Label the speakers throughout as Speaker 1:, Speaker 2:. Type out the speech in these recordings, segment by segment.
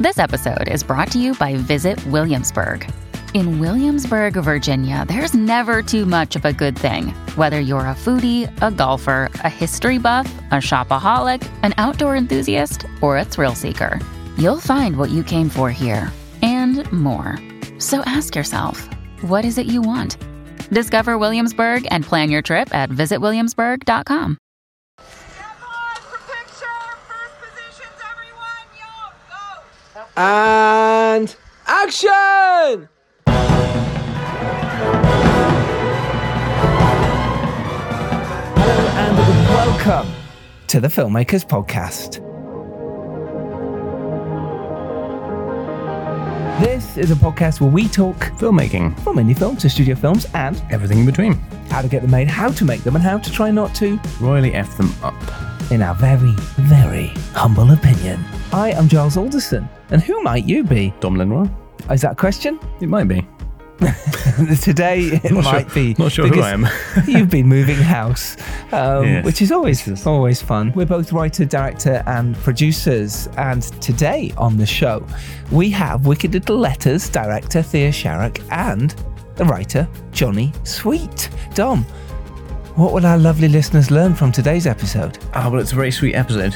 Speaker 1: This episode is brought to you by Visit Williamsburg. In Williamsburg, Virginia, there's never too much of a good thing. Whether you're a foodie, a golfer, a history buff, a shopaholic, an outdoor enthusiast, or a thrill seeker, you'll find what you came for here and more. So ask yourself, what is it you want? Discover Williamsburg and plan your trip at visitwilliamsburg.com.
Speaker 2: And action! Hello and welcome to the Filmmakers Podcast. This is a podcast where we talk
Speaker 3: filmmaking,
Speaker 2: from indie films to studio films and
Speaker 3: everything in between.
Speaker 2: How to get them made, how to make them, and how to try not to
Speaker 3: royally F them up.
Speaker 2: In our very, very humble opinion. I am Giles Alderson, and who might you be?
Speaker 3: Dom Lenoir?
Speaker 2: Is that a question?
Speaker 3: It might be.
Speaker 2: Today it might be.
Speaker 3: Not sure who I am.
Speaker 2: You've been moving house,
Speaker 3: yes.
Speaker 2: which is always fun. We're both writer, director and producers, and today on the show we have Wicked Little Letters director Thea Sharrock and the writer Johnny Sweet. Dom, what will our lovely listeners learn from today's episode?
Speaker 3: Well, it's a very sweet episode.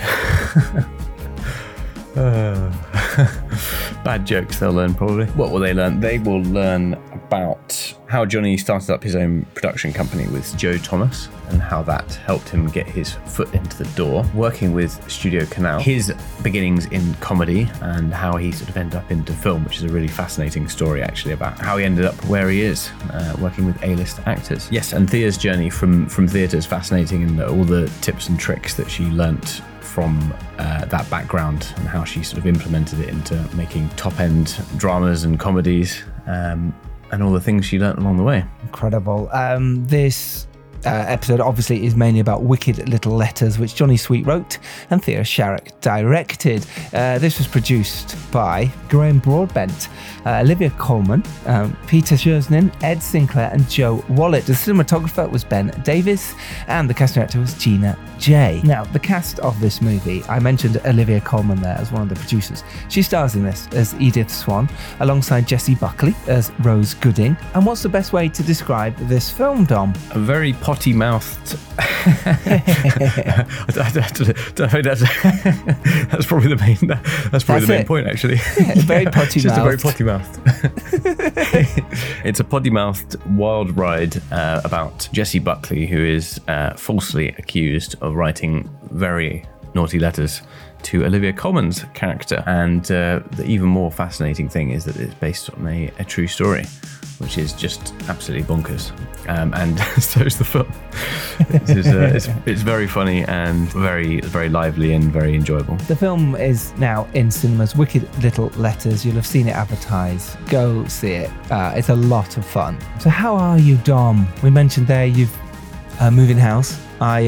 Speaker 3: Bad jokes they'll learn, probably. What will they learn? They will learn about how Johnny started up his own production company with Joe Thomas and how that helped him get his foot into the door, working with Studio Canal, his beginnings in comedy and how he sort of ended up into film, which is a really fascinating story actually about how he ended up where he is, working with A-list actors. Yes, and Thea's journey from theatre is fascinating, and all the tips and tricks that she learnt from that background and how she sort of implemented it into making top-end dramas and comedies, and all the things she learnt along the way.
Speaker 2: Incredible. This episode obviously is mainly about Wicked Little Letters, which Johnny Sweet wrote and Thea Sharrock directed. This was produced by Graham Broadbent, Olivia Colman, Peter Shersnin, Ed Sinclair and Joe Wallet. The cinematographer was Ben Davis and the casting director was Gina J. Now, the cast of this movie, I mentioned Olivia Colman there as one of the producers. She stars in this as Edith Swan, alongside Jessie Buckley as Rose Gooding. And what's the best way to describe this film, Dom?
Speaker 3: A very potty-mouthed... I think that's probably the main... That's probably the main point, actually.
Speaker 2: Yeah, very potty-mouthed.
Speaker 3: Just a very potty-mouthed. It's a potty-mouthed wild ride about Jessie Buckley, who is falsely accused of writing very naughty letters to Olivia Colman's character. And the even more fascinating thing is that it's based on a true story, which is just absolutely bonkers. And so is the film. It's very funny and very, very lively and very enjoyable.
Speaker 2: The film is now in cinemas. Wicked Little Letters. You'll have seen it advertised. Go see it. It's a lot of fun. So how are you, Dom? We mentioned there you've moving house.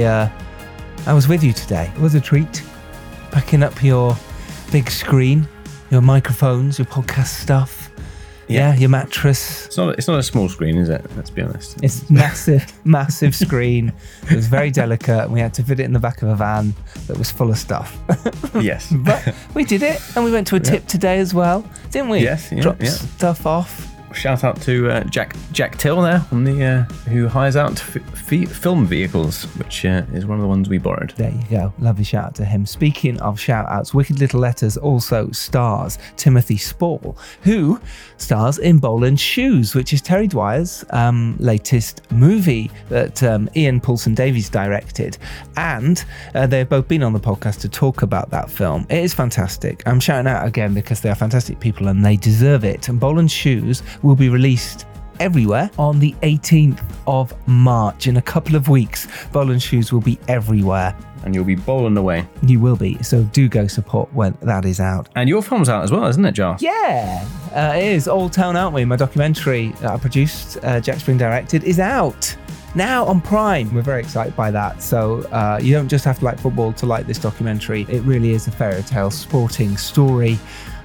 Speaker 2: I was with you today. It was a treat. Packing up your big screen, your microphones, your podcast stuff. Yeah, your mattress.
Speaker 3: It's not a small screen, is it? Let's be honest.
Speaker 2: It's massive screen. It was very delicate. We had to fit it in the back of a van that was full of stuff.
Speaker 3: Yes.
Speaker 2: But we did it, and we went to a tip today as well, didn't we?
Speaker 3: Yes. Yeah,
Speaker 2: Dropped stuff off.
Speaker 3: Shout out to Jack Till there, on the who hires out film vehicles, which is one of the ones we borrowed.
Speaker 2: There you go. Lovely shout out to him. Speaking of shout outs, Wicked Little Letters also stars Timothy Spall, who stars in Boland Shoes, which is Terry Dwyer's latest movie that Ian Poulsen Davies directed. And they've both been on the podcast to talk about that film. It is fantastic. I'm shouting out again because they are fantastic people and they deserve it. And Boland Shoes will be released everywhere on the 18th of March. In a couple of weeks, Boland Shoes will be everywhere.
Speaker 3: And you'll be bowling away.
Speaker 2: You will be, so do go support when that is out.
Speaker 3: And your film's out as well, isn't it, Giles?
Speaker 2: Yeah, it is. Old Town, Aren't We? My documentary that I produced, Jack Spring directed, is out now on Prime. We're very excited by that. So you don't just have to like football to like this documentary. It really is a fairy tale sporting story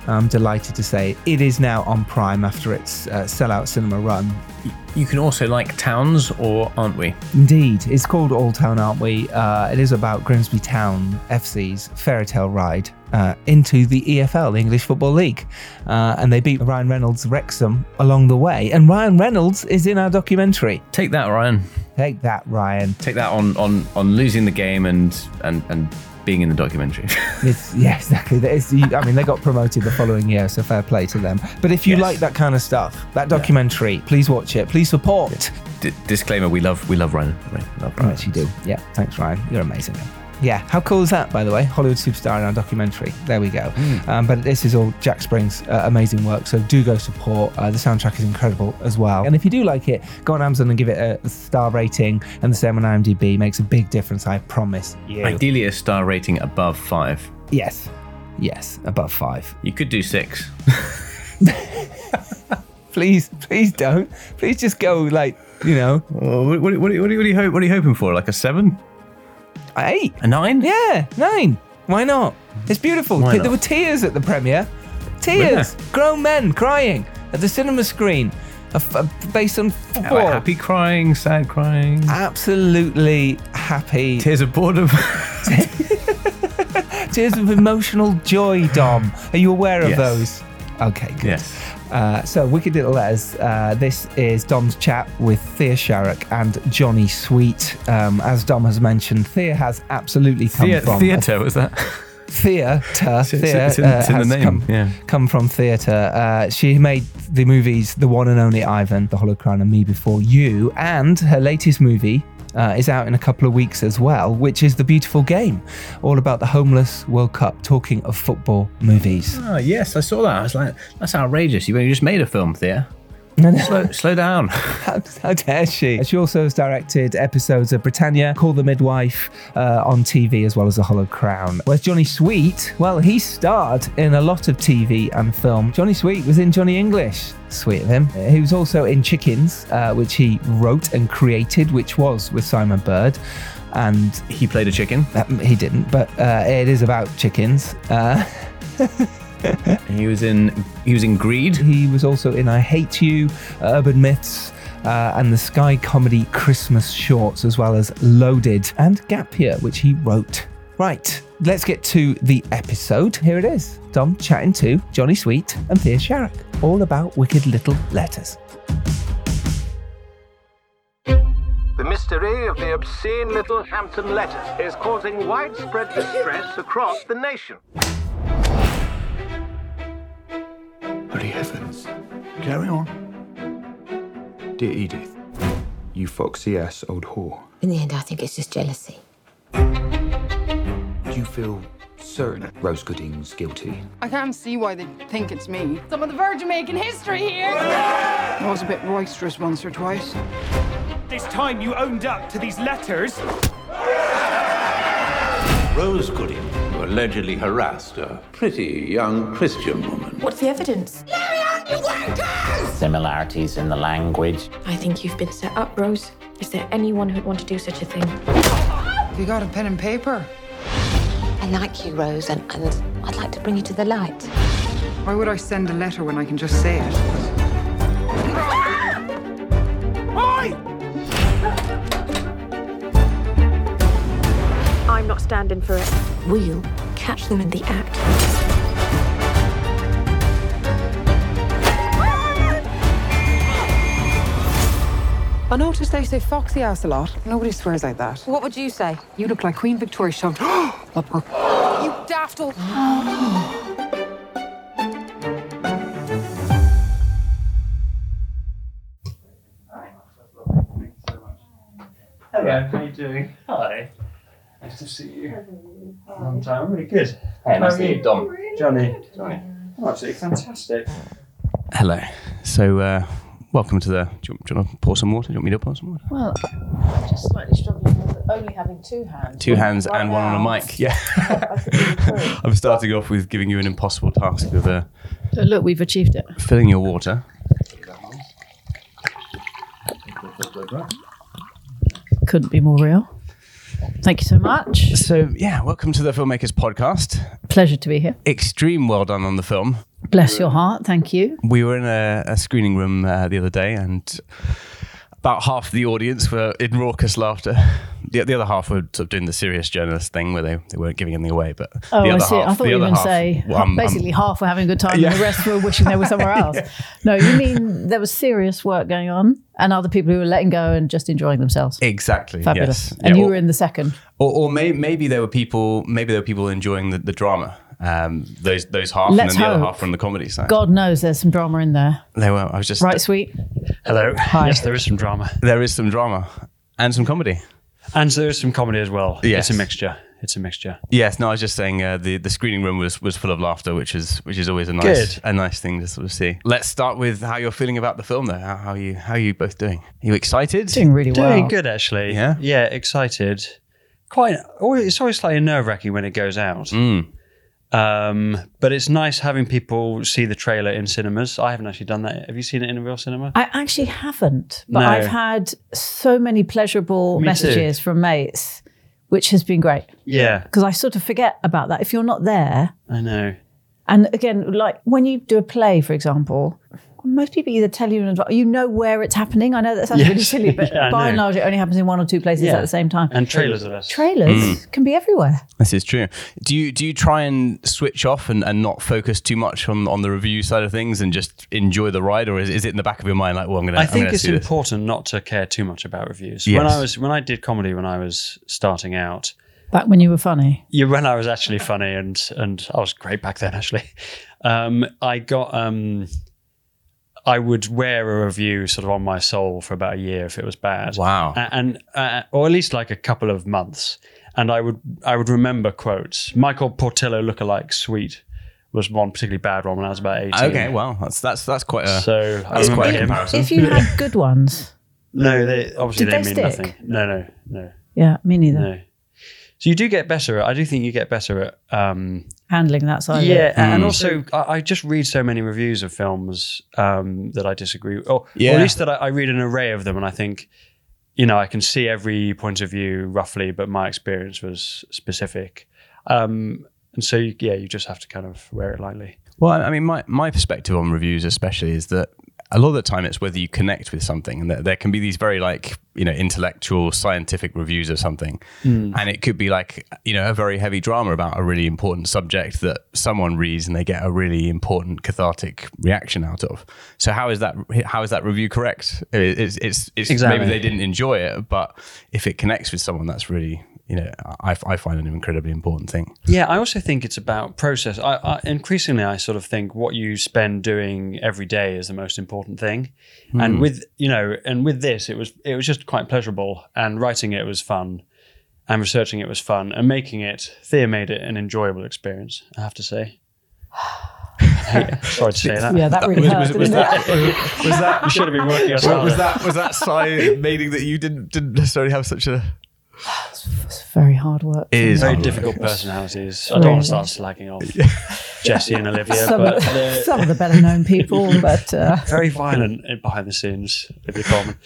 Speaker 2: I'm delighted to say it is now on Prime after its sellout cinema run.
Speaker 3: You can also like Towns, or Aren't We?
Speaker 2: Indeed. It's called Old Town, Aren't We? It is about Grimsby Town FC's fairy tale ride into the EFL, the English Football League. And they beat Ryan Reynolds' Wrexham along the way. And Ryan Reynolds is in our documentary.
Speaker 3: Take that, Ryan.
Speaker 2: Take that, Ryan.
Speaker 3: Take that on losing the game and being in the documentary.
Speaker 2: Yeah, exactly. They got promoted the following year, so fair play to them. But if you like that kind of stuff, that documentary, please watch it. Please support.
Speaker 3: Disclaimer: we love Ryan.
Speaker 2: I actually do. Yeah, thanks, Ryan. You're amazing. Yeah, how cool is that, by the way? Hollywood superstar in our documentary. There we go. But this is all Jack Spring's amazing work, so do go support. The soundtrack is incredible as well. And if you do like it, go on Amazon and give it a star rating, and the same on IMDb. Makes a big difference, I promise you.
Speaker 3: Ideally a star rating above 5.
Speaker 2: Yes, above 5.
Speaker 3: You could do 6.
Speaker 2: Please don't. Please just go, like, you know.
Speaker 3: Oh, what are you hoping for? Like a 7?
Speaker 2: 8.
Speaker 3: A 9?
Speaker 2: Yeah, 9. Why not? It's beautiful. There were tears at the premiere. Tears. Grown men crying at the cinema screen based on football.
Speaker 3: Happy crying, sad crying.
Speaker 2: Absolutely happy.
Speaker 3: Tears of boredom.
Speaker 2: Tears of emotional joy, Dom. Are you aware of those? Okay, good.
Speaker 3: Yes.
Speaker 2: So, Wicked Little Letters. This is Dom's chat with Thea Sharrock and Johnny Sweet. As Dom has mentioned, Thea has absolutely come from...
Speaker 3: Theatre, was that?
Speaker 2: Theatre.
Speaker 3: It's in the name.
Speaker 2: Come from theatre. She made the movies The One and Only Ivan, The Hollow Crown and Me Before You, and her latest movie is out in a couple of weeks as well, which is The Beautiful Game, all about the Homeless World Cup, talking of football movies.
Speaker 3: Oh, yes, I saw that. I was like, that's outrageous. You just made a film, Thea. Slow down.
Speaker 2: How dare she? She also has directed episodes of Britannia, Call the Midwife on TV, as well as The Hollow Crown. Whereas Johnny Sweet, well, he starred in a lot of TV and film. Johnny Sweet was in Johnny English. Sweet of him. He was also in Chickens, which he wrote and created, which was with Simon Bird. And
Speaker 3: he played a chicken.
Speaker 2: He didn't, but it is about chickens.
Speaker 3: He was in Greed.
Speaker 2: He was also in I Hate You, Urban Myths, and the Sky comedy Christmas Shorts, as well as Loaded and Gap Year, which he wrote. Right, let's get to the episode. Here it is. Dom chatting to Johnny Sweet and Thea Sharrock, all about Wicked Little Letters.
Speaker 4: The mystery of the obscene little Hampton letters is causing widespread distress across the nation.
Speaker 5: Holy heavens. Carry on. Dear Edith, you foxy ass old whore.
Speaker 6: In the end, I think it's just jealousy.
Speaker 5: Do you feel certain Rose Gooding's guilty?
Speaker 7: I can't see why they think it's me. Some of the Virgin making history here. I was a bit roisterous once or twice.
Speaker 8: This time you owned up to these letters.
Speaker 9: Rose Gooding, who allegedly harassed a pretty young Christian woman.
Speaker 6: What's the evidence?
Speaker 10: Similarities in the language.
Speaker 6: I think you've been set up, Rose. Is there anyone who'd want to do such a thing?
Speaker 7: Have you got a pen and paper?
Speaker 6: I like you, Rose, and I'd like to bring you to the light.
Speaker 7: Why would I send a letter when I can just say it?
Speaker 6: I'm not standing for it. We'll catch them in the act.
Speaker 7: I noticed they say foxy ass a lot. Nobody swears like that.
Speaker 6: What would you say?
Speaker 7: You look like Queen Victoria shoved up her. You daft old...
Speaker 11: Hello, how are you doing? Hi. Nice to see you. Long time, really good.
Speaker 3: Hey, nice to see you, Dom.
Speaker 11: Johnny. Oh, absolutely fantastic.
Speaker 3: Hello. So, welcome to the... Do you want to pour some water? Do you want me to pour some water?
Speaker 12: Well, I'm just slightly struggling with only having 2 hands.
Speaker 3: 2 hands and one on a mic, yeah. I'm starting off with giving you an impossible task of
Speaker 12: So look, we've achieved it.
Speaker 3: filling your water.
Speaker 12: Couldn't be more real. Thank you so much.
Speaker 3: So, yeah, welcome to the Filmmakers Podcast.
Speaker 10: Pleasure to be here.
Speaker 3: Extreme well done on the film.
Speaker 10: Bless your heart. Thank you.
Speaker 3: We were in a screening room the other day, and about half the audience were in raucous laughter. The other half were sort of doing the serious journalist thing where they weren't giving anything away. But the other
Speaker 10: I see.
Speaker 3: half,
Speaker 10: I thought you were going to say basically half were having a good time and the rest were wishing they were somewhere else. No, you mean there was serious work going on and other people who were letting go and just enjoying themselves.
Speaker 3: Exactly.
Speaker 10: Fabulous.
Speaker 3: Yes.
Speaker 10: And you were in the second.
Speaker 3: Or maybe there were people enjoying the drama. Those half,
Speaker 10: Let's
Speaker 3: and then the other
Speaker 10: hope.
Speaker 3: half from the comedy side.
Speaker 10: God knows there's some drama in there.
Speaker 3: They were. I was just
Speaker 10: right, sweet.
Speaker 11: Hello.
Speaker 10: Hi.
Speaker 11: Yes, there is some drama.
Speaker 3: There is some drama and some comedy.
Speaker 11: And there is some comedy as well.
Speaker 3: Yes.
Speaker 11: It's a mixture. It's a mixture.
Speaker 3: Yes. No, I was just saying the screening room was full of laughter, which is always a nice thing to sort of see. Let's start with how you're feeling about the film, though. How are you both doing? Are you excited?
Speaker 10: Doing really well.
Speaker 11: Doing good, actually.
Speaker 3: Yeah.
Speaker 11: Yeah, excited. It's always slightly nerve-wracking when it goes out. But it's nice having people see the trailer in cinemas. I haven't actually done that. Have you seen it in a real cinema?
Speaker 10: I actually haven't, but
Speaker 11: No.
Speaker 10: I've had so many pleasurable
Speaker 11: Me
Speaker 10: messages from mates, which has been great.
Speaker 11: Yeah.
Speaker 10: Because I sort of forget about that. If you're not there,
Speaker 11: I know.
Speaker 10: and again, like when you do a play, for example, most people either tell you in advance, you know where it's happening. I know that sounds really silly, but
Speaker 11: Yeah, I
Speaker 10: by and
Speaker 11: know.
Speaker 10: large, it only happens in one or two places at the same time.
Speaker 11: And trailers are less.
Speaker 10: Trailers can be everywhere.
Speaker 3: This is true. Do you try and switch off and not focus too much on the review side of things and just enjoy the ride, or is it in the back of your mind like, well,
Speaker 11: I think it's important not to care too much about reviews.
Speaker 3: Yes.
Speaker 11: When I did comedy when I was starting out,
Speaker 10: Back when you were funny.
Speaker 11: yeah, when I was actually funny and I was great back then actually. I would wear a review sort of on my soul for about a year if it was bad.
Speaker 3: Wow.
Speaker 11: And or at least like a couple of months. And I would remember quotes. Michael Portillo lookalike Sweet was one particularly bad one when I was about 18.
Speaker 3: Okay, well, that's quite a
Speaker 11: that's
Speaker 3: quite a
Speaker 11: him.
Speaker 3: comparison.
Speaker 10: If you had good ones.
Speaker 11: No, they obviously
Speaker 10: Did
Speaker 11: they
Speaker 10: they
Speaker 11: mean
Speaker 10: stick?
Speaker 11: nothing. No.
Speaker 10: Yeah, me neither.
Speaker 11: No. So you do get better I do think you get better at
Speaker 10: Handling that side of
Speaker 11: yeah,
Speaker 10: it.
Speaker 11: and also I just read so many reviews of films that I disagree with, or at least that I read an array of them, and I think, I can see every point of view roughly, but my experience was specific, and so you just have to kind of wear it lightly.
Speaker 3: Well, I mean, my perspective on reviews especially is that a lot of the time it's whether you connect with something, and there can be these very intellectual, scientific reviews of something, and it could be like a very heavy drama about a really important subject that someone reads and they get a really important cathartic reaction out of. So how is that review correct? It's
Speaker 11: Exactly.
Speaker 3: Maybe they didn't enjoy it, but if it connects with someone, that's really I find it an incredibly important thing.
Speaker 11: Yeah, I also think it's about process. I increasingly I sort of think what you spend doing every day is the most important thing. And with this, it was just quite pleasurable, and writing it was fun, and researching it was fun, and Thea made it an enjoyable experience, I have to say. Sorry to say that.
Speaker 10: Yeah, that really hurt.
Speaker 3: Was that
Speaker 11: you should have been working as well.
Speaker 3: was that sigh meaning that you didn't necessarily have such a
Speaker 10: It's very hard work.
Speaker 3: It is
Speaker 11: very
Speaker 3: hard
Speaker 11: difficult
Speaker 3: work.
Speaker 11: personalities. I don't want to start slagging off Jesse and Olivia,
Speaker 10: Some of the better known people, but
Speaker 11: very violent behind the scenes, Olivia Colman.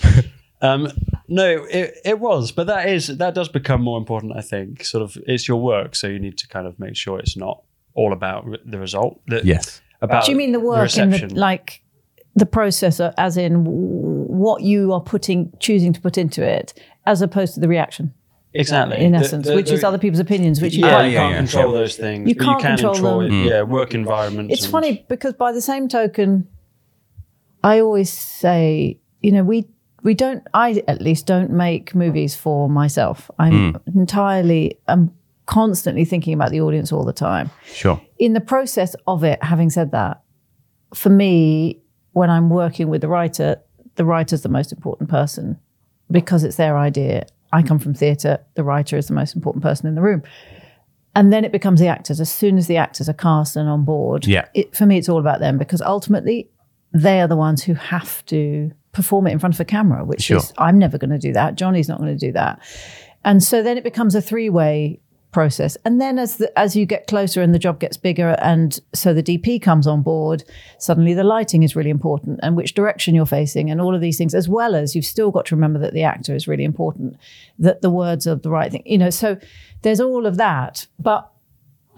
Speaker 11: No, it was, but that does become more important, I think. Sort of, it's your work, so you need to kind of make sure it's not all about the result.
Speaker 3: Yes.
Speaker 11: About
Speaker 10: do you mean the work in
Speaker 11: reception.
Speaker 10: the process, as in what you are choosing to put into it, as opposed to the reaction?
Speaker 11: Exactly.
Speaker 10: In essence, which is other people's opinions, which you
Speaker 11: you
Speaker 10: can't
Speaker 11: can't control those things.
Speaker 10: You
Speaker 11: but
Speaker 10: can't
Speaker 11: you can
Speaker 10: control them.
Speaker 11: Yeah, work environment.
Speaker 10: It's funny because by the same token, I always say, we don't, I at least don't make movies for myself. I'm constantly thinking about the audience all the time.
Speaker 3: Sure.
Speaker 10: In the process of it, having said that, for me, when I'm working with the writer's the most important person because it's their idea. I come from theatre. The writer is the most important person in the room. And then it becomes the actors. As soon as the actors are cast and on board, for me, it's all about them because ultimately they are the ones who have to perform it in front of a camera, which is, I'm never going to do that. Johnny's not going to do that. And so then it becomes a three-way process. And then as you get closer and the job gets bigger, and so the DP comes on board, suddenly the lighting is really important and which direction you're facing and all of these things, as well as you've still got to remember that the actor is really important, that the words are the right thing, so there's all of that. But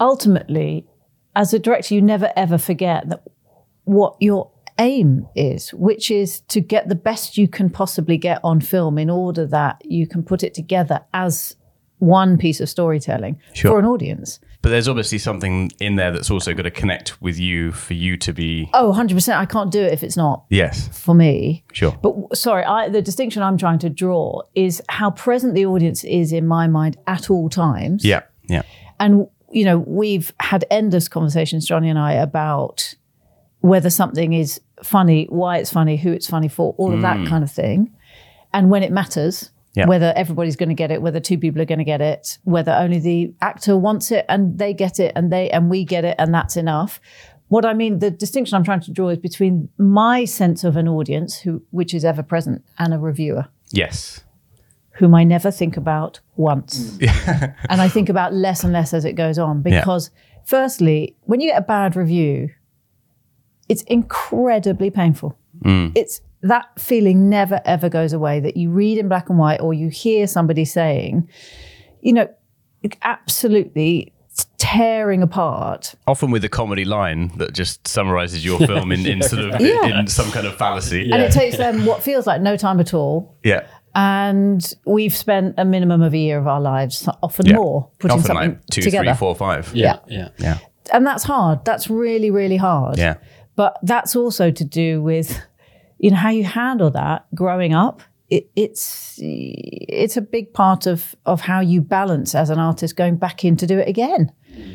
Speaker 10: ultimately, as a director, you never ever forget that what your aim is, which is to get the best you can possibly get on film in order that you can put it together as one piece of storytelling for an audience.
Speaker 13: But there's obviously something in there that's also got to connect with you for you to be...
Speaker 10: Oh, 100%. I can't do it if it's not for me.
Speaker 13: Sure.
Speaker 10: But sorry, the distinction I'm trying to draw is how present the audience is in my mind at all times.
Speaker 13: Yeah.
Speaker 10: And, you know, we've had endless conversations, Johnny and I, about whether something is funny, why it's funny, who it's funny for, all of that kind of thing. And when it matters... Yeah. Whether everybody's going to get it, whether two people are going to get it, whether only the actor wants it and they get it and we get it and that's enough. What I mean, the distinction I'm trying to draw is between my sense of an audience, which is ever present, and a reviewer.
Speaker 13: Yes.
Speaker 10: Whom I never think about once. And I think about less and less as it goes on. Because firstly, when you get a bad review, it's incredibly painful. It's that feeling never, ever goes away, that you read in black and white or you hear somebody saying, you know, absolutely tearing apart.
Speaker 13: Often with a comedy line that just summarizes your film in sort of in some kind of fallacy.
Speaker 10: And it takes them what feels like no time at all.
Speaker 13: Yeah.
Speaker 10: And we've spent a minimum of a year of our lives, often more, putting
Speaker 13: often
Speaker 10: something
Speaker 13: like 2,
Speaker 10: together.
Speaker 13: 3, 4, 5.
Speaker 10: Yeah. And that's hard. That's really, really hard.
Speaker 13: Yeah.
Speaker 10: But that's also to do with, you know, how you handle that growing up. It's a big part of how you balance as an artist going back in to do it again.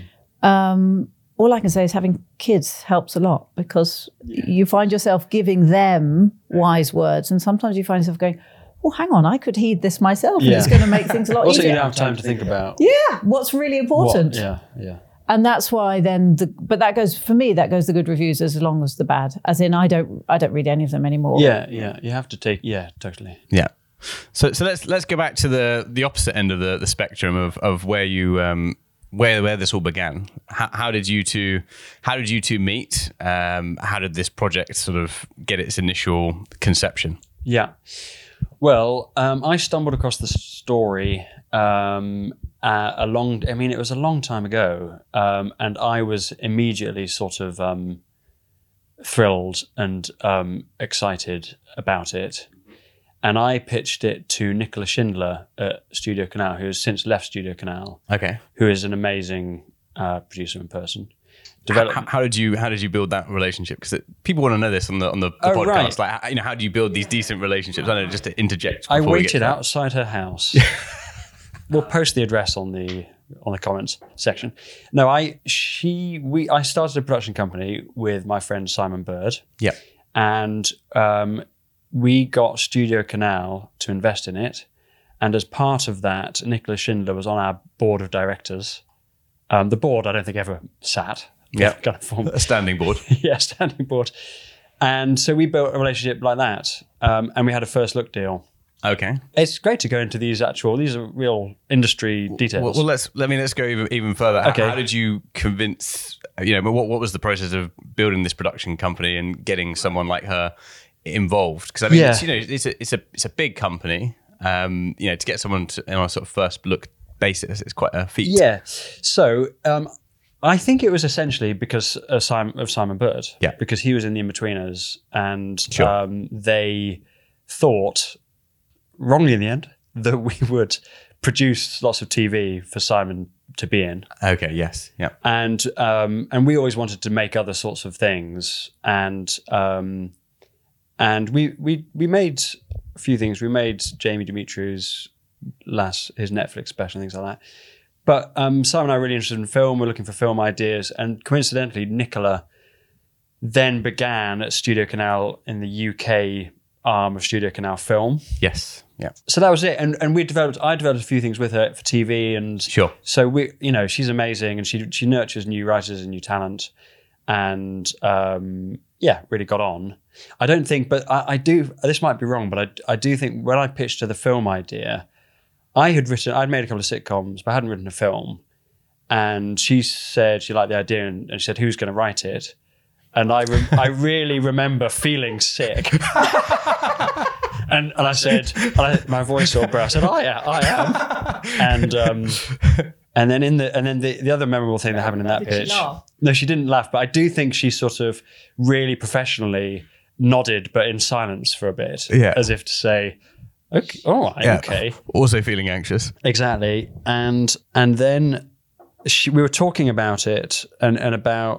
Speaker 10: All I can say is having kids helps a lot, because you find yourself giving them wise words, and sometimes you find yourself going, well, hang on, I could heed this myself, and it's going to make things a lot
Speaker 11: also,
Speaker 10: easier.
Speaker 11: you don't have time to think about.
Speaker 10: Yeah, what's really important.
Speaker 11: Yeah.
Speaker 10: And that's why then, but that goes, for me, that goes the good reviews as long as the bad. As in, I don't read any of them anymore.
Speaker 11: Yeah. You have to take, totally.
Speaker 13: Yeah. So let's go back to the opposite end of the spectrum of where you where this all began. How did you two meet? How did this project sort of get its initial conception?
Speaker 11: Yeah. Well, I stumbled across the story it was a long time ago, and I was immediately sort of thrilled and excited about it. And I pitched it to Nicola Schindler at Studio Canal, who has since left Studio Canal.
Speaker 13: Okay.
Speaker 11: Who is an amazing producer in person.
Speaker 13: How did you build that relationship? Because people want to know this on the podcast.
Speaker 11: Right.
Speaker 13: Like, you know, how do you build these decent relationships? I know, just to interject.
Speaker 11: I waited outside her house. We'll post the address on the comments section. No, I started a production company with my friend Simon Bird.
Speaker 13: Yeah.
Speaker 11: And we got Studio Canal to invest in it. And as part of that, Nicola Schindler was on our board of directors. The board, I don't think, ever sat.
Speaker 13: Yeah.
Speaker 11: Kind of form.
Speaker 13: A standing board.
Speaker 11: Yeah, standing board. And so we built a relationship like that. And we had a first look deal.
Speaker 13: Okay.
Speaker 11: It's great to go into these are real industry details.
Speaker 13: Well, let's go even further.
Speaker 11: Okay.
Speaker 13: How did you convince, what was the process of building this production company and getting someone like her involved? Because I mean, it's a big company. To get someone on a sort of first look basis, it's quite a feat.
Speaker 11: Yeah. So I think it was essentially because of Simon Bird.
Speaker 13: Yeah.
Speaker 11: Because he was in the In-Betweeners, and
Speaker 13: Sure.
Speaker 11: they thought, wrongly in the end, that we would produce lots of TV for Simon to be in.
Speaker 13: Okay. Yes. Yeah.
Speaker 11: And we always wanted to make other sorts of things, and we made a few things. We made Jamie Dimitriou's his Netflix special and things like that. But Simon and I are really interested in film. We're looking for film ideas, and coincidentally, Nicola then began at Studio Canal in the UK arm of Studio Canal Film.
Speaker 13: Yes. Yeah.
Speaker 11: So that was it, and I developed a few things with her for TV, and
Speaker 13: sure.
Speaker 11: So she's amazing, and she nurtures new writers and new talent, and really got on. I don't think, but I do. This might be wrong, but I do think when I pitched her the film idea, I'd made a couple of sitcoms, but I hadn't written a film, and she said she liked the idea, and she said, "Who's going to write it?" And I really remember feeling sick. And I said, my voice all broke. I said, I am. And then the other memorable thing that happened in that pitch.
Speaker 10: She laugh?
Speaker 11: No, she didn't laugh, but I do think she sort of really professionally nodded, but in silence for a bit, as if to say, "Okay, all right, okay."
Speaker 13: Also feeling anxious.
Speaker 11: Exactly, and then we were talking about it and about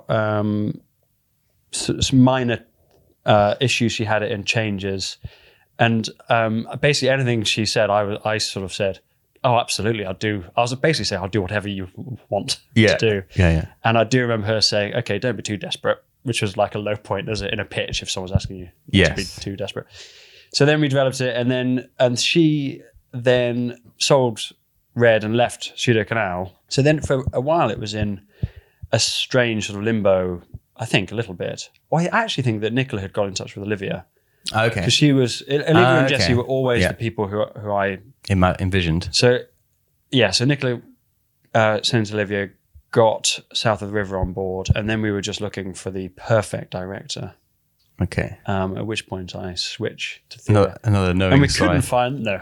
Speaker 11: some minor issues she had in changes, and basically anything she said, I sort of said, "Oh, absolutely, I'll do." I was basically saying, "I'll do whatever you want to do."
Speaker 13: Yeah.
Speaker 11: And I do remember her saying, "Okay, don't be too desperate," which was like a low point in a pitch if someone's asking you to be too desperate. So then we developed it, and she then sold Red and left Studio Canal. So then for a while it was in a strange sort of limbo, I think, a little bit. Well, I actually think that Nicola had got in touch with Olivia.
Speaker 13: Okay.
Speaker 11: Because she was, Olivia and Jesse were always the people who I
Speaker 13: envisioned.
Speaker 11: So Nicola sent Olivia, got South of the River on board, and then we were just looking for the perfect director.
Speaker 13: Okay.
Speaker 11: At which point I switch to theatre.
Speaker 13: Another knowing
Speaker 11: and we
Speaker 13: slide.
Speaker 11: couldn't find no.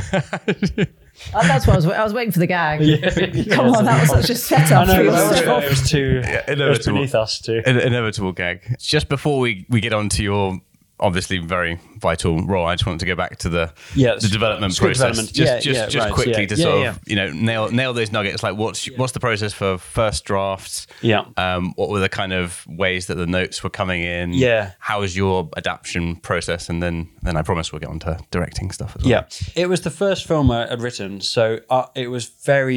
Speaker 10: That's what I was waiting for the gag. Come on, that was such a setup.
Speaker 11: I know,
Speaker 10: for
Speaker 11: it was too. It was beneath us too.
Speaker 13: Inevitable gag. Just before we get on to your obviously very vital role, I just wanted to go back to the development process. Just quickly to sort of nail those nuggets. Like what's the process for first drafts?
Speaker 11: Yeah.
Speaker 13: What were the kind of ways that the notes were coming in?
Speaker 11: Yeah.
Speaker 13: How was your adaptation process? And then I promise we'll get on to directing stuff as well.
Speaker 11: Yeah. It was the first film I had written, so it was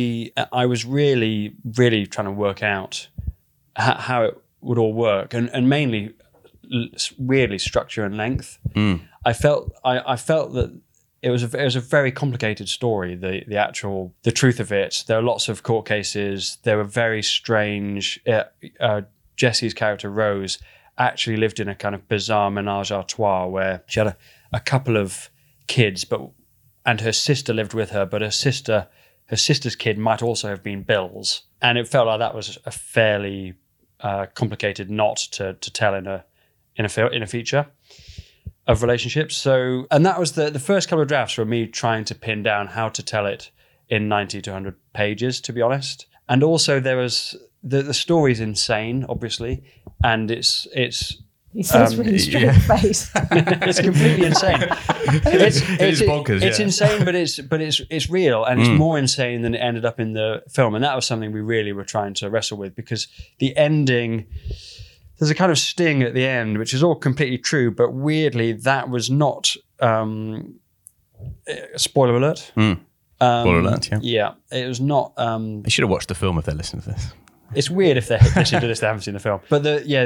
Speaker 11: I was really, really trying to work out how it would all work, and mainly weirdly structure and length. I felt that it was a very complicated story. The truth of it. There are lots of court cases. They were very strange. Jesse's character Rose actually lived in a kind of bizarre menage a trois where she had a couple of kids, and her sister lived with her, but her sister's kid might also have been Bill's, and it felt like that was a fairly complicated knot to tell in a feature of relationships. So, and that was the first couple of drafts were me trying to pin down how to tell it in 90 to 100 pages, to be honest. And also there was the story's insane, obviously, and it's
Speaker 10: he says really straight face.
Speaker 11: It's completely insane. It's
Speaker 13: bonkers.
Speaker 11: It's insane, but it's real, and it's more insane than it ended up in the film. And that was something we really were trying to wrestle with, because the ending, there's a kind of sting at the end, which is all completely true, but weirdly that was not spoiler alert.
Speaker 13: Spoiler alert, yeah.
Speaker 11: Yeah, it was not.
Speaker 13: They should have watched the film if they're listening to this.
Speaker 11: It's weird if they're listening to this, they haven't seen the film. But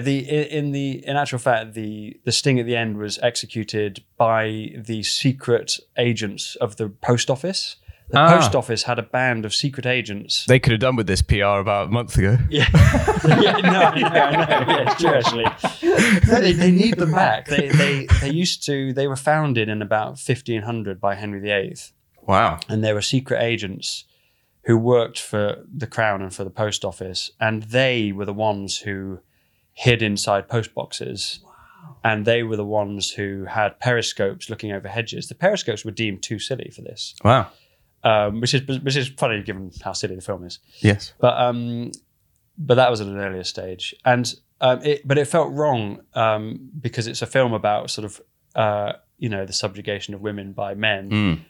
Speaker 11: in actual fact, the sting at the end was executed by the secret agents of the post office. The post office had a band of secret agents.
Speaker 13: They could have done with this PR about a month ago.
Speaker 11: Yeah, no, it's true actually. No, they need them back. They were founded in about 1500 by Henry VIII.
Speaker 13: Wow.
Speaker 11: And they were secret agents who worked for the Crown and for the post office, and they were the ones who hid inside post boxes. Wow. And they were the ones who had periscopes looking over hedges. The periscopes were deemed too silly for this.
Speaker 13: Wow.
Speaker 11: Which is funny given how silly the film is.
Speaker 13: Yes.
Speaker 11: But that was at an earlier stage, and it felt wrong because it's a film about sort of the subjugation of women by men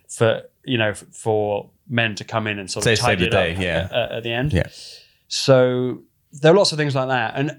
Speaker 11: for men to come in and sort of tidy it up at the end.
Speaker 13: Yeah.
Speaker 11: So there are lots of things like that, and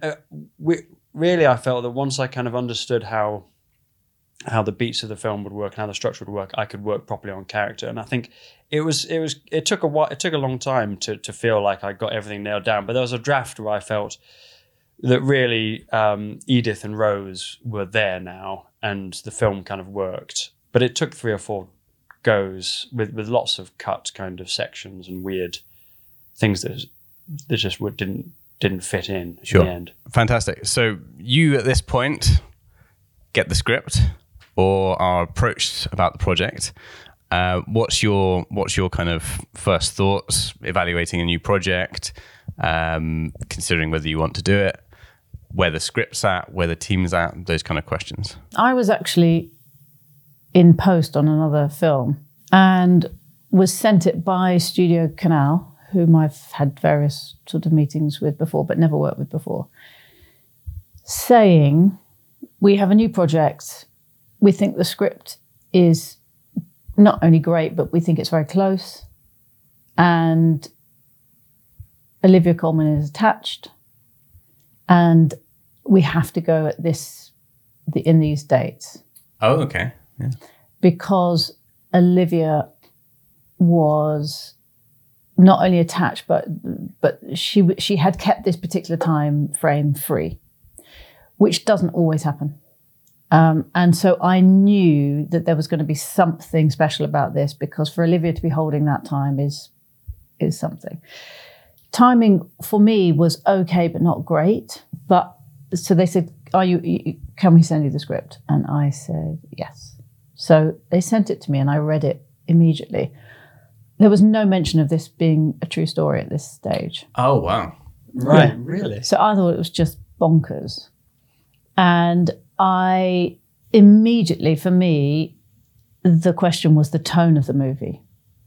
Speaker 11: I felt that once I kind of understood how the beats of the film would work and how the structure would work, I could work properly on character. And I think it took a while. It took a long time to feel like I got everything nailed down. But there was a draft where I felt that really Edith and Rose were there now, and the film kind of worked. But it took 3 or 4 goes with lots of cut kind of sections and weird things that just didn't fit in the end.
Speaker 13: Fantastic. So you at this point get the script or are approached about the project. What's your kind of first thoughts evaluating a new project, considering whether you want to do it, where the script's at, where the team's at, those kind of questions?
Speaker 10: I was actually in post on another film and was sent it by Studio Canal, whom I've had various sort of meetings with before, but never worked with before, saying, we have a new project. We think the script is not only great, but we think it's very close. And Olivia Colman is attached. And we have to go at in these dates.
Speaker 13: Oh, okay. Yeah.
Speaker 10: Because Olivia was not only attached, but she had kept this particular time frame free, which doesn't always happen. And so I knew that there was going to be something special about this, because for Olivia to be holding that time is something. Timing for me was okay, but not great. But so they said, can we send you the script? And I said, yes. So they sent it to me and I read it immediately. There was no mention of this being a true story at this stage.
Speaker 13: Oh, wow.
Speaker 11: Right,
Speaker 10: Yeah.
Speaker 11: really?
Speaker 10: So I thought it was just bonkers. And I immediately, for me, the question was the tone of the movie.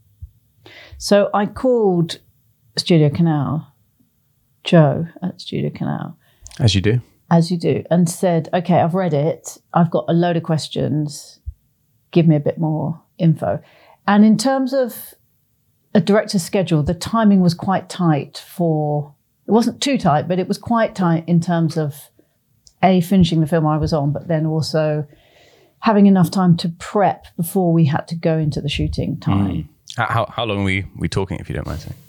Speaker 10: So I called Studio Canal, Joe at Studio Canal.
Speaker 13: As you do.
Speaker 10: As you do. And said, okay, I've read it. I've got a load of questions. Give me a bit more info. And in terms of a director's schedule, the timing was quite tight it wasn't too tight, but it was quite tight in terms of finishing the film I was on, but then also having enough time to prep before we had to go into the shooting time.
Speaker 13: How long are we talking, if you don't mind saying?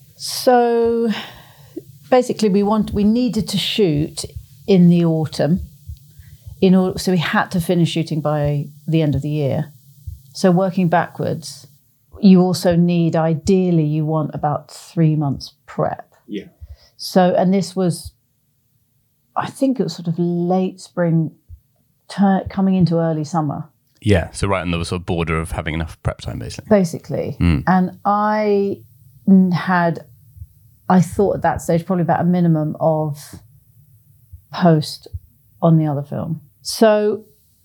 Speaker 10: So basically we needed to shoot in the autumn so we had to finish shooting by the end of the year. So working backwards, you also need, ideally, you want about 3 months prep.
Speaker 13: Yeah.
Speaker 10: So, and this was, I think it was sort of late spring, coming into early summer.
Speaker 13: Yeah, so right on the sort of border of having enough prep time, basically.
Speaker 10: Basically. And I thought at that stage probably about a minimum of post on the other film. So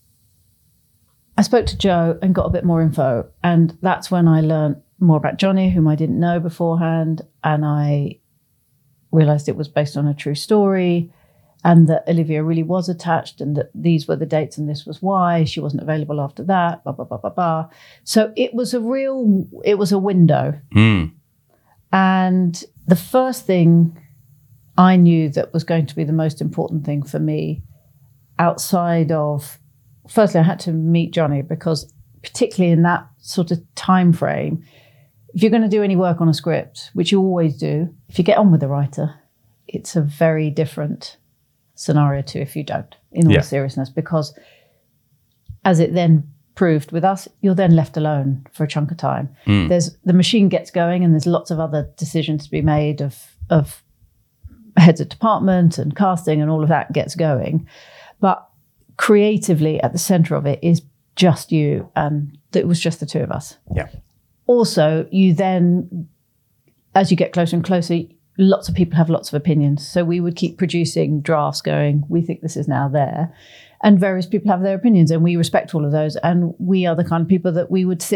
Speaker 10: I spoke to Joe and got a bit more info, and that's when I learned more about Johnny, whom I didn't know beforehand, and I realised it was based on a true story, and that Olivia really was attached, and that these were the dates and this was why she wasn't available after that, blah, blah, blah, blah, blah. So it was a window. And the first thing I knew that was going to be the most important thing for me, outside of, firstly, I had to meet Johnny, because particularly in that sort of time frame, if you're going to do any work on a script, which you always do, if you get on with the writer, it's a very different scenario to if you don't, in all seriousness, because as it then proved with us, you're then left alone for a chunk of time. The machine gets going, and there's lots of other decisions to be made of heads of department and casting, and all of that gets going. But creatively, at the center of it is just you, and it was just the two of us.
Speaker 13: Yeah.
Speaker 10: Also, you then, as you get closer and closer, lots of people have lots of opinions. So we would keep producing drafts going, we think this is now there. And various people have their opinions, and we respect all of those. And we are the kind of people that we would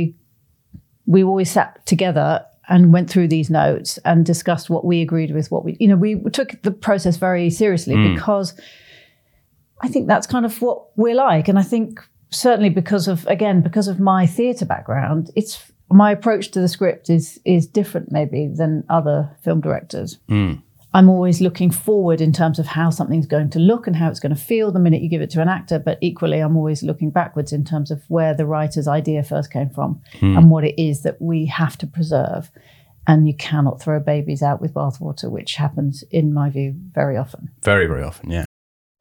Speaker 10: we always sat together and went through these notes and discussed what we agreed with, we took the process very seriously, because I think that's kind of what we're like. And I think certainly because of my theatre background, my approach to the script is different maybe than other film directors. I'm always looking forward in terms of how something's going to look and how it's going to feel the minute you give it to an actor. But equally, I'm always looking backwards in terms of where the writer's idea first came from and what it is that we have to preserve. And you cannot throw babies out with bathwater, which happens, in my view, very often.
Speaker 13: Very, very often, yeah.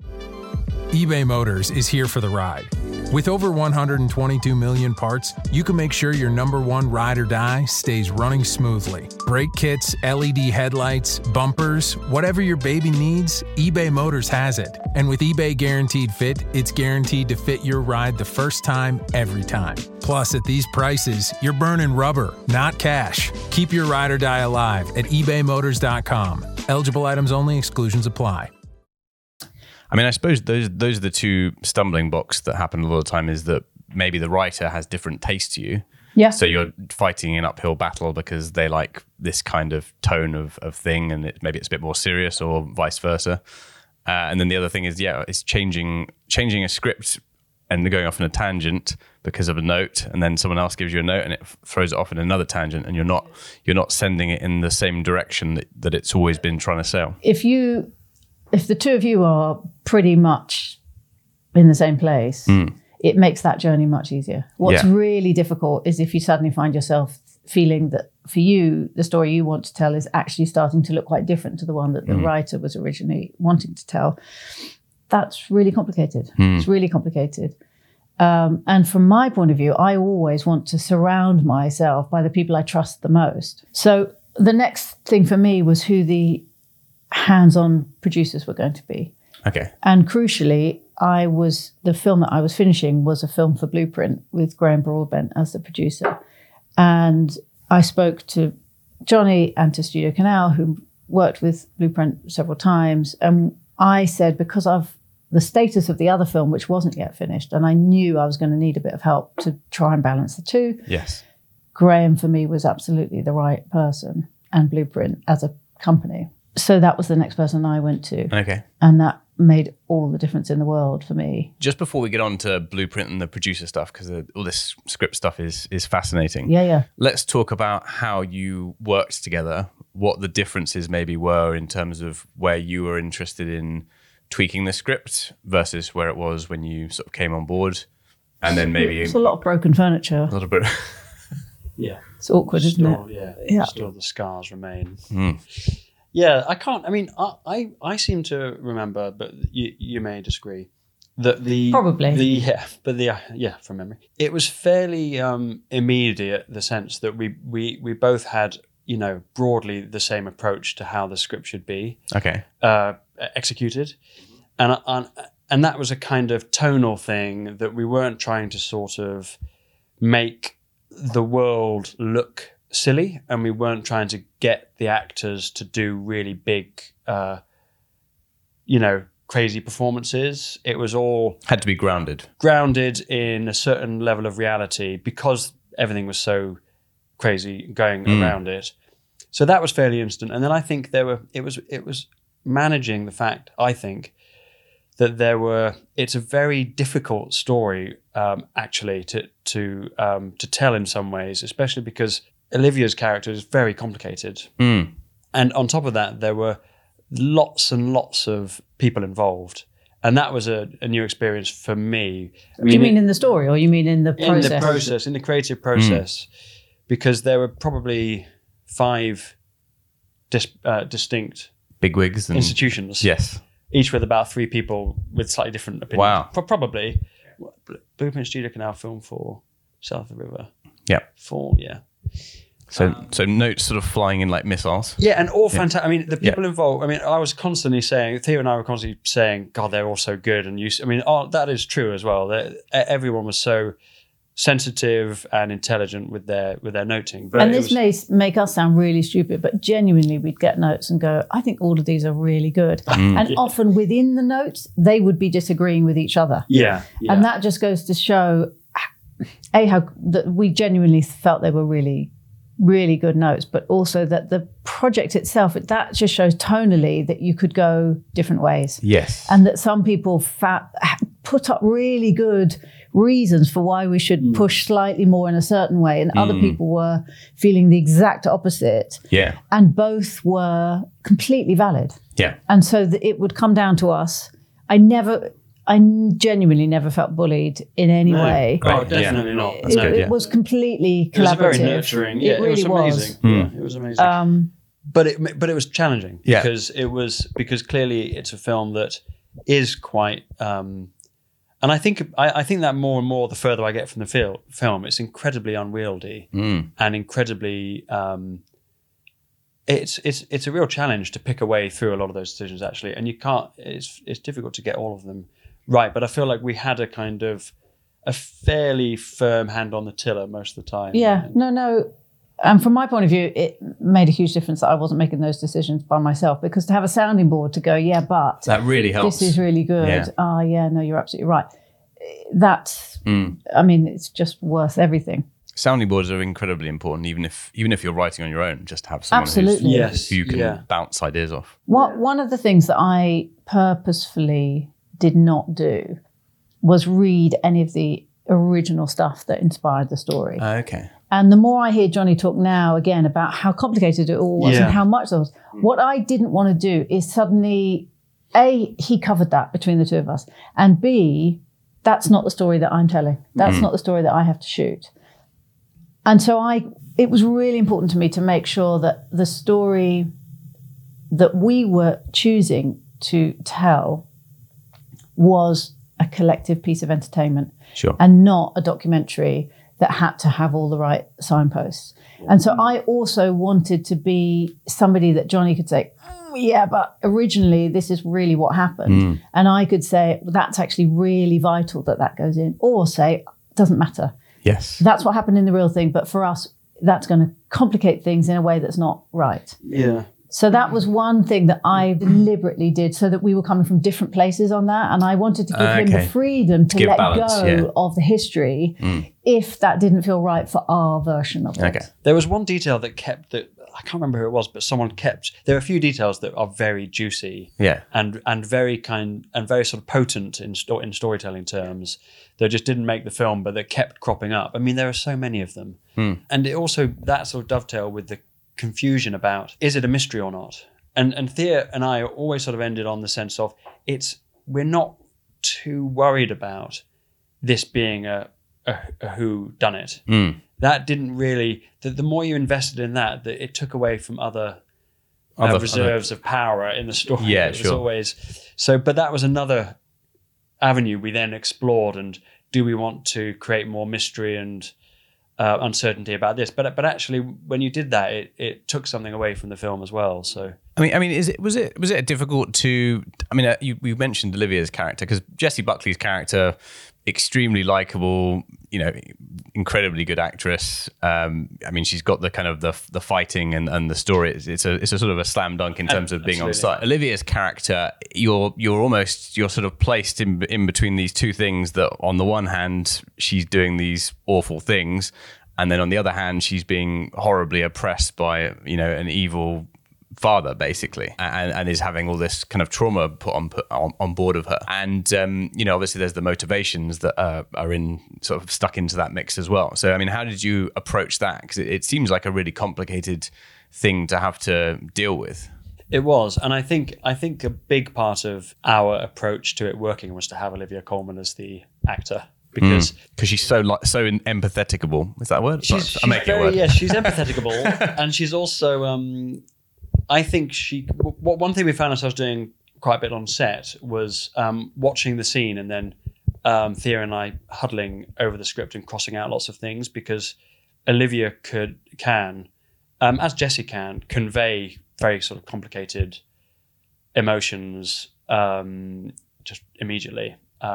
Speaker 14: eBay Motors is here for the ride. With over 122 million parts, you can make sure your number one ride or die stays running smoothly. Brake kits, LED headlights, bumpers, whatever your baby needs, eBay Motors has it. And with eBay Guaranteed Fit, it's guaranteed to fit your ride the first time, every time. Plus, at these prices, you're burning rubber, not cash. Keep your ride or die alive at ebaymotors.com. Eligible items only, exclusions apply.
Speaker 13: I mean, I suppose those are the two stumbling blocks that happen a lot of the time, is that maybe the writer has different taste to you,
Speaker 10: Yeah.
Speaker 13: So you're fighting an uphill battle because they like this kind of tone of thing, and maybe it's a bit more serious, or vice versa. And then the other thing is, it's changing a script and going off in a tangent because of a note, and then someone else gives you a note and it throws it off in another tangent, and you're not sending it in the same direction that it's always been trying to sell.
Speaker 10: If the two of you are pretty much in the same place, it makes that journey much easier. What's really difficult is if you suddenly find yourself feeling that for you, the story you want to tell is actually starting to look quite different to the one that the writer was originally wanting to tell. That's really complicated. It's really complicated. And from my point of view, I always want to surround myself by the people I trust the most. So the next thing for me was who the hands-on producers were going to be.
Speaker 13: Okay.
Speaker 10: And crucially, the film that I was finishing was a film for Blueprint with Graham Broadbent as the producer. And I spoke to Johnny and to Studio Canal, who worked with Blueprint several times. And I said, because of the status of the other film, which wasn't yet finished, and I knew I was going to need a bit of help to try and balance the two.
Speaker 13: Yes.
Speaker 10: Graham, for me, was absolutely the right person, and Blueprint as a company. So that was the next person I went to.
Speaker 13: Okay.
Speaker 10: And that made all the difference in the world for me.
Speaker 13: Just before we get on to Blueprint and the producer stuff, because all this script stuff is fascinating.
Speaker 10: Yeah.
Speaker 13: Let's talk about how you worked together, what the differences maybe were in terms of where you were interested in tweaking the script versus where it was when you sort of came on board. And then maybe...
Speaker 10: It's a lot of broken furniture.
Speaker 13: A lot of broken...
Speaker 11: Yeah.
Speaker 10: It's awkward, isn't it?
Speaker 11: Yeah. Still the scars remain. Yeah, I can't. I mean, I seem to remember, but you may disagree, that from memory, it was fairly immediate. The sense that we both had, broadly the same approach to how the script should be executed, and that was a kind of tonal thing, that we weren't trying to sort of make the world look silly, and we weren't trying to get the actors to do really big, crazy performances. It was all
Speaker 13: had to be grounded
Speaker 11: in a certain level of reality, because everything was so crazy going around it. So that was fairly instant. And then I think it was managing the fact, I think, that it's a very difficult story actually to tell in some ways, especially because Olivia's character is very complicated. And on top of that, there were lots and lots of people involved. And that was a new experience for me.
Speaker 10: Do you mean in the story, or you mean in the process?
Speaker 11: In the creative process. Because there were probably 5 distinct
Speaker 13: bigwigs and
Speaker 11: institutions.
Speaker 13: Yes.
Speaker 11: Each with about 3 people with slightly different opinions.
Speaker 13: Wow.
Speaker 11: Probably. Blueprint, Studio Canal, Film for South of the River.
Speaker 13: Yeah.
Speaker 11: 4, yeah.
Speaker 13: So notes sort of flying in like missiles.
Speaker 11: Yeah, and all fantastic. I mean, the people involved. I mean, I was constantly saying, Theo and I were constantly saying, God, they're all so good. And that is true as well. Everyone was so sensitive and intelligent with their noting. But
Speaker 10: and this may make us sound really stupid, but genuinely we'd get notes and go, I think all of these are really good. And often within the notes, they would be disagreeing with each other.
Speaker 11: Yeah.
Speaker 10: And that just goes to show, how that we genuinely felt they were really, really good notes, but also that the project itself, that just shows tonally that you could go different ways.
Speaker 13: Yes.
Speaker 10: And that some people put up really good reasons for why we should push slightly more in a certain way, and other people were feeling the exact opposite.
Speaker 13: Yeah.
Speaker 10: And both were completely valid.
Speaker 13: Yeah.
Speaker 10: And so it would come down to us. I genuinely never felt bullied in any way.
Speaker 11: Oh, definitely not.
Speaker 10: It was completely collaborative.
Speaker 11: It was very nurturing. Yeah,
Speaker 10: it really
Speaker 11: was amazing. Yeah, it was amazing. But it was challenging because clearly it's a film that is quite. And I think that more and more the further I get from the film, it's incredibly unwieldy and incredibly. It's a real challenge to pick a way through a lot of those decisions actually, and you can't. It's difficult to get all of them right, but I feel like we had a fairly firm hand on the tiller most of the time.
Speaker 10: Yeah, no. And from my point of view, it made a huge difference that I wasn't making those decisions by myself, because to have a sounding board to go, yeah, but
Speaker 13: that really helps.
Speaker 10: This is really good. Yeah, no, you're absolutely right. That's, I mean, it's just worth everything.
Speaker 13: sounding boards are incredibly important, even if you're writing on your own, just to have someone
Speaker 10: Absolutely.
Speaker 11: Yes.
Speaker 13: who you can
Speaker 11: Yeah.
Speaker 13: bounce ideas off.
Speaker 10: One of the things that I purposefully did not do was read any of the original stuff that inspired the story.
Speaker 13: Okay.
Speaker 10: And the more I hear Johnny talk now again about how complicated it all was
Speaker 11: Yeah.
Speaker 10: and how much there was, what I didn't want to do is suddenly, A, he covered that between the two of us, and B, that's not the story that I'm telling. That's not the story that I have to shoot. And so it was really important to me to make sure that the story that we were choosing to tell was a collective piece of entertainment.
Speaker 13: Sure.
Speaker 10: And not a documentary that had to have all the right signposts. And so I also wanted to be somebody that Johnny could say, yeah, but originally this is really what happened. And I could say, that's actually really vital that goes in. Or say, doesn't matter.
Speaker 13: Yes.
Speaker 10: That's what happened in the real thing. But for us, that's going to complicate things in a way that's not right.
Speaker 11: Yeah.
Speaker 10: So that was one thing that I deliberately did so that we were coming from different places on that. And I wanted to give him the freedom to let
Speaker 13: balance,
Speaker 10: go of the history if that didn't feel right for our version of it.
Speaker 13: Okay.
Speaker 11: There was one detail that kept that I can't remember who it was, but someone kept. There are a few details that are very juicy, and very very sort of potent in storytelling terms. That just didn't make the film, but that kept cropping up. I mean, there are so many of them, and it also that sort of dovetail with the confusion about is it a mystery or not. And Thea and I always sort of ended on the sense of we're not too worried about this being a who done it. That didn't really. The more you invested in that it took away from other reserves of power in the story.
Speaker 13: Yeah,
Speaker 11: it was always so. But that was another avenue we then explored. And do we want to create more mystery and uncertainty about this? But actually, when you did that, it took something away from the film as well. So.
Speaker 13: I mean, was it difficult to? I mean, you mentioned Olivia's character, because Jessie Buckley's character, extremely likable, incredibly good actress. I mean, she's got the kind of the fighting and the story. It's a sort of a slam dunk in terms of being on site. Olivia's character, you're sort of placed in between these two things. That on the one hand, she's doing these awful things, and then on the other hand, she's being horribly oppressed by an evil father, basically, and is having all this kind of trauma put on board of her. And obviously there's the motivations that are in sort of stuck into that mix as well. So I mean, how did you approach that? Because it seems like a really complicated thing to have to deal with.
Speaker 11: It was, and I think a big part of our approach to it working was to have Olivia Colman as the actor. Because
Speaker 13: she's so empatheticable. Is that a word?
Speaker 11: She's
Speaker 13: making a word.
Speaker 11: Yeah, she's empatheticable, and she's also. I think one thing we found ourselves doing quite a bit on set was watching the scene and then Thea and I huddling over the script and crossing out lots of things, because Olivia can, as Jessie can, convey very sort of complicated emotions just immediately.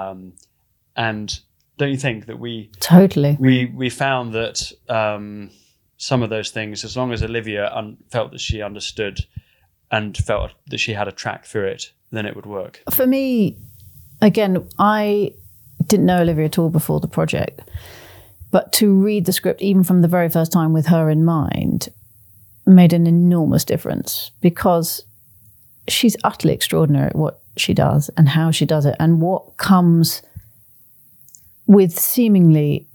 Speaker 11: And don't you think that we found that some of those things, as long as Olivia felt that she understood and felt that she had a track through it, then it would work.
Speaker 10: For me, again, I didn't know Olivia at all before the project, but to read the script, even from the very first time with her in mind, made an enormous difference, because she's utterly extraordinary at what she does and how she does it, and what comes with seemingly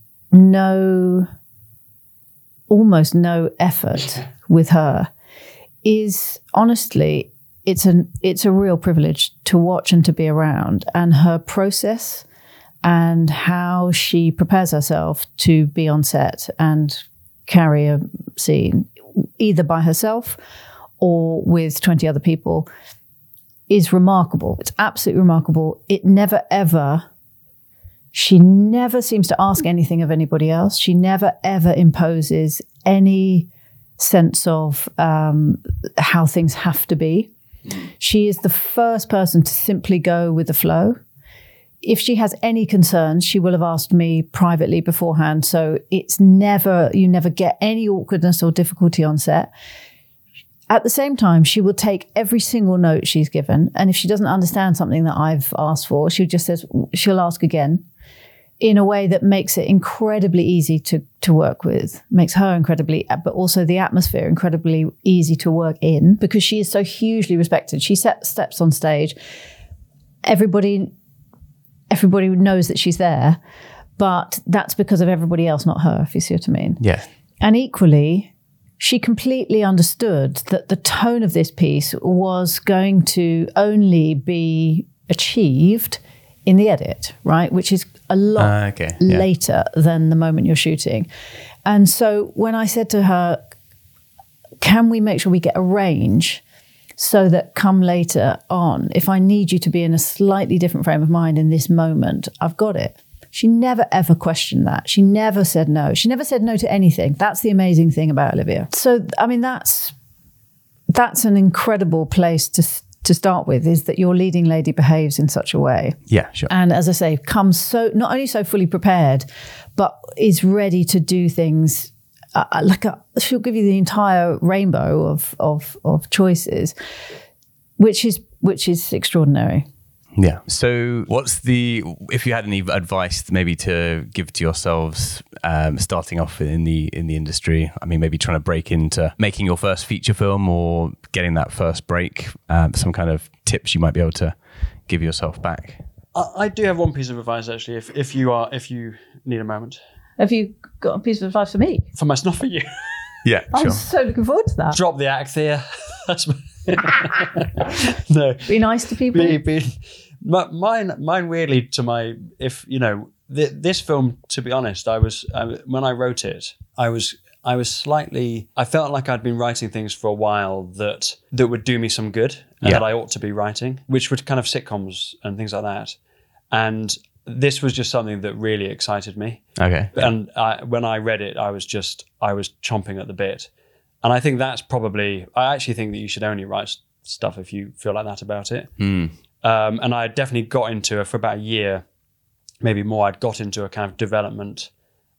Speaker 10: almost no effort with her is honestly, it's a real privilege to watch and to be around. And her process and how she prepares herself to be on set and carry a scene, either by herself or with 20 other people, is remarkable. It's absolutely remarkable. She never seems to ask anything of anybody else. She never, ever imposes any sense of how things have to be. She is the first person to simply go with the flow. If she has any concerns, she will have asked me privately beforehand. So you never get any awkwardness or difficulty on set. At the same time, she will take every single note she's given. And if she doesn't understand something that I've asked for, she'll ask again. in a way that makes it incredibly easy to work with, makes her incredibly, but also the atmosphere incredibly easy to work in, because she is so hugely respected. She steps on stage. Everybody knows that she's there, but that's because of everybody else, not her, if you see what I mean.
Speaker 13: Yeah.
Speaker 10: And equally, she completely understood that the tone of this piece was going to only be achieved in the edit, right? Which is a lot later than the moment you're shooting. And so when I said to her, can we make sure we get a range so that come later on, if I need you to be in a slightly different frame of mind in this moment, I've got it. She never ever questioned that. She never said no. She never said no to anything. That's the amazing thing about Olivia. So, I mean, that's an incredible place to start with, is that your leading lady behaves in such a way.
Speaker 13: Yeah, sure.
Speaker 10: And as I say, comes so, not only so fully prepared, but is ready to do things she'll give you the entire rainbow of choices, which is extraordinary.
Speaker 13: Yeah. So if you had any advice maybe to give to yourselves starting off in the industry, I mean, maybe trying to break into making your first feature film or getting that first break, some kind of tips you might be able to give yourself back?
Speaker 11: I do have one piece of advice, actually, if you need a moment.
Speaker 10: Have you got a piece of advice for me?
Speaker 11: For myself, for you.
Speaker 13: Yeah,
Speaker 10: I'm
Speaker 13: sure.
Speaker 10: so looking forward to that.
Speaker 11: Drop the act there. No.
Speaker 10: Be nice to people.
Speaker 11: Mine weirdly this film, to be honest, when I wrote it, I felt like I'd been writing things for a while that would do me some good and that I ought to be writing, which were kind of sitcoms and things like that. And this was just something that really excited me.
Speaker 13: Okay.
Speaker 11: And when I read it, I was chomping at the bit. And I think that's I actually think that you should only write stuff if you feel like that about it.
Speaker 13: Mm.
Speaker 11: And I definitely got into it for about a year, maybe more. I'd got into a kind of development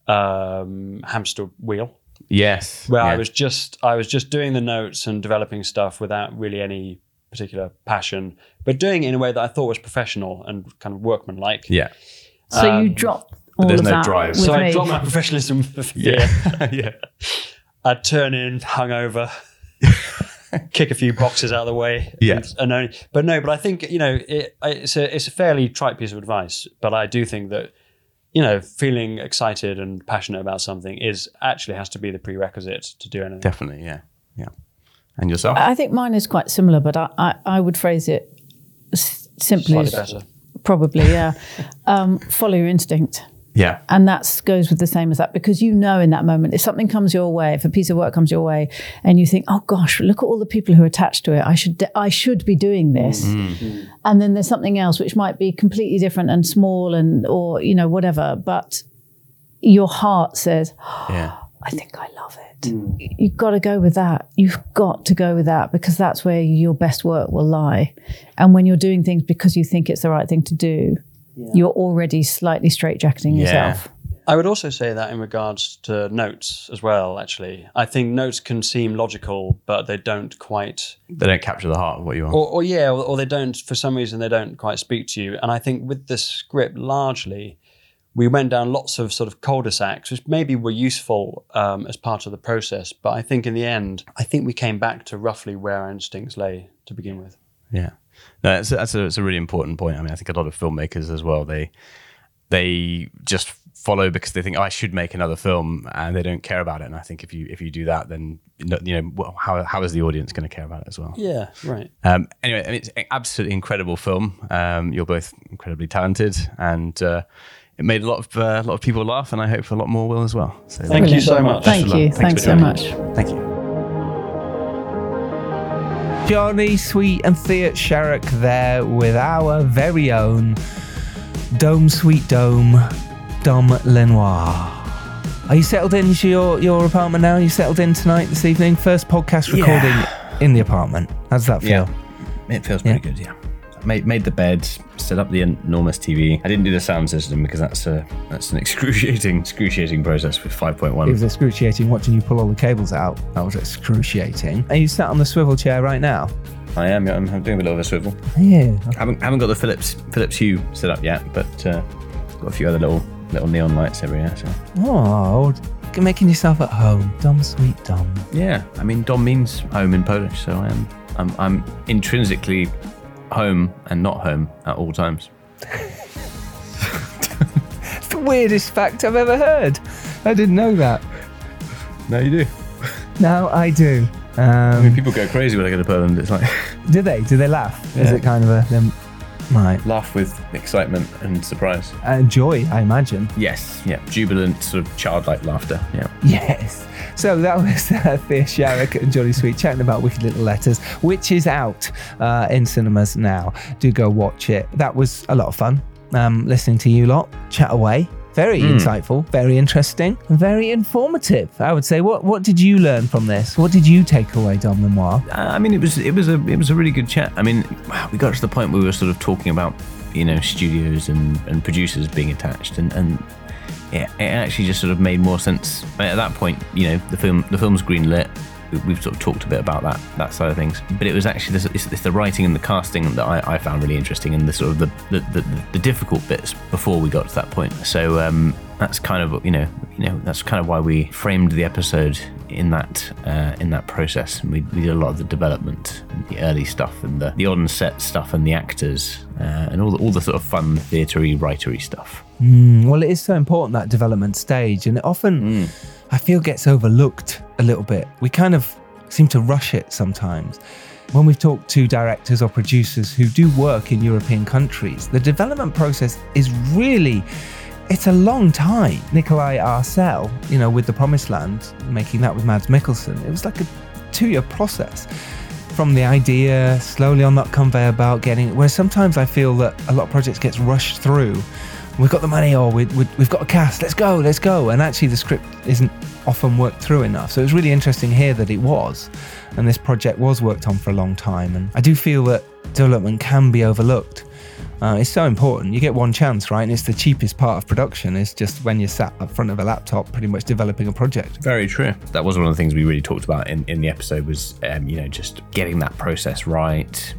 Speaker 11: hamster wheel.
Speaker 13: Yes.
Speaker 11: Where I was just doing the notes and developing stuff without really any particular passion, but doing it in a way that I thought was professional and kind of workmanlike.
Speaker 13: Yeah.
Speaker 10: So you dropped all
Speaker 13: there's
Speaker 10: of
Speaker 13: no
Speaker 10: that
Speaker 13: drive.
Speaker 10: with
Speaker 11: So
Speaker 10: me.
Speaker 11: I dropped my professionalism.
Speaker 13: Yeah.
Speaker 11: I'd turn in hungover, kick a few boxes out of the way.
Speaker 13: Yeah.
Speaker 11: But I think, it's a fairly trite piece of advice, but I do think that, feeling excited and passionate about something actually has to be the prerequisite to do anything.
Speaker 13: Definitely, yeah. Yeah. And yourself?
Speaker 10: I think mine is quite similar, but I would phrase it simply
Speaker 11: Slightly
Speaker 10: as
Speaker 11: better.
Speaker 10: probably, yeah. Follow your instinct.
Speaker 13: Yeah.
Speaker 10: And that goes with the same as that, because in that moment, if something comes your way, if a piece of work comes your way and you think, oh gosh, look at all the people who are attached to it, I should be doing this.
Speaker 13: Mm.
Speaker 10: And then there's something else which might be completely different and small or whatever, but your heart says, I think I love it. You've got to go with that. You've got to go with that, because that's where your best work will lie. And when you're doing things because you think it's the right thing to do, you're already slightly straitjacketing yourself.
Speaker 11: I would also say that in regards to notes as well, actually. I think notes can seem logical, but they don't quite...
Speaker 13: They don't capture the heart of what you want.
Speaker 11: Or they don't, for some reason, they don't quite speak to you. And I think with the script, largely, we went down lots of sort of cul-de-sacs, which maybe were useful as part of the process. But I think in the end, we came back to roughly where our instincts lay to begin with.
Speaker 13: Yeah. No, that's a really important point. I mean, I think a lot of filmmakers as well, they just follow because they think, I should make another film, and they don't care about it. And I think if you do that, then how is the audience going to care about it as well?
Speaker 11: Yeah, right.
Speaker 13: Anyway, I mean, it's an absolutely incredible film. You're both incredibly talented, and it made a lot of people laugh, and I hope a lot more will as well. So
Speaker 11: thank you so much.
Speaker 10: Thank you. Thanks so much.
Speaker 13: Thank you.
Speaker 2: Johnny Sweet and Thea Sharrock there with our very own Dome Sweet Dome, Dom Lenoir. Are you settled into your apartment now? Are you settled in tonight, this evening? First podcast recording in the apartment. How does that feel?
Speaker 3: Yeah, it feels pretty good, yeah. Made the bed, set up the enormous TV. I didn't do the sound system because that's an excruciating process with 5.1.
Speaker 2: It was excruciating watching you pull all the cables out. That was excruciating. Are you sat on the swivel chair right now?
Speaker 3: I am. I'm doing a bit of a swivel.
Speaker 2: Yeah.
Speaker 3: I haven't got the Philips Hue set up yet, but got a few other little little neon lights everywhere. So.
Speaker 2: Oh, making yourself at home. Dom, sweet Dom.
Speaker 3: Yeah, I mean, Dom means home in Polish, so I'm intrinsically home and not home at all times.
Speaker 2: It's the weirdest fact I've ever heard. I didn't know that.
Speaker 3: No, you do.
Speaker 2: Now I do.
Speaker 3: I mean, people go crazy when they go to Poland. It's like,
Speaker 2: do they? Do they laugh?
Speaker 3: Yeah.
Speaker 2: Is it kind of a right?
Speaker 3: Laugh with excitement and surprise.
Speaker 2: Joy, I imagine.
Speaker 3: Yes. Yeah. Jubilant, sort of childlike laughter. Yeah.
Speaker 2: Yes. So that was Thea Sharrock and Johnny Sweet chatting about Wicked Little Letters, which is out in cinemas now. Do go watch it. That was a lot of fun. Listening to you lot chat away. Very insightful, very interesting, very informative. I would say. What did you learn from this? What did you take away, Dom Lenoir?
Speaker 3: I mean, it was a really good chat. I mean, we got to the point where we were sort of talking about, studios and producers being attached, and yeah, it actually just sort of made more sense at that point. The film's greenlit. We've sort of talked a bit about that side of things, but it was actually it's the writing and the casting that I found really interesting, and the sort of the difficult bits before we got to that point. So that's kind of that's kind of why we framed the episode in that process. We did a lot of the development, and the early stuff, and the on-set stuff, and the actors, and all the sort of fun theatre-y, writery stuff.
Speaker 2: Well, it is so important, that development stage, and it often I feel gets overlooked a little bit. We kind of seem to rush it sometimes. When we've talked to directors or producers who do work in European countries, the development process is really, it's a long time. Nikolai Arcel, with The Promised Land, making that with Mads Mikkelsen, it was like a 2-year process. From the idea, slowly on that conveyor belt, where sometimes I feel that a lot of projects gets rushed through. We've got the money, or we've got a cast, let's go. And actually the script isn't often worked through enough. So it was really interesting here that it was. And this project was worked on for a long time. And I do feel that development can be overlooked. It's so important. You get one chance, right? And it's the cheapest part of production. It's just when you're sat up front of a laptop pretty much developing a project.
Speaker 3: Very true. That was one of the things we really talked about in the episode was, just getting that process right,